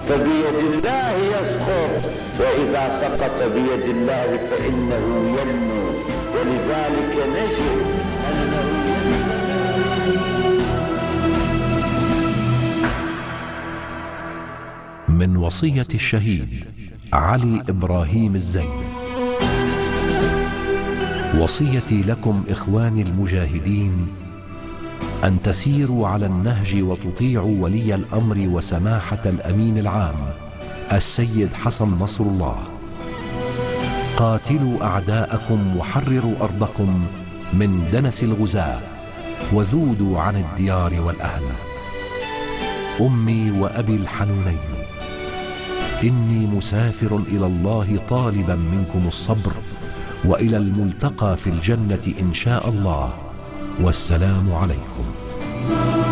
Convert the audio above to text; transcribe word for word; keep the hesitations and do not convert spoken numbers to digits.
فبيد الله يسقط، وإذا سقط بيد الله فإنه ينمو. ولذلك نجد أنه من وصية الشهيد علي إبراهيم الزين: وصيتي لكم إخواني المجاهدين أن تسيروا على النهج وتطيعوا ولي الأمر وسماحة الأمين العام السيد حسن نصر الله. قاتلوا أعداءكم وحرروا أرضكم من دنس الغزاة وذودوا عن الديار والأهل. أمي وأبي الحنونين، إني مسافر إلى الله طالبا منكم الصبر، وإلى الملتقى في الجنة إن شاء الله، والسلام عليكم.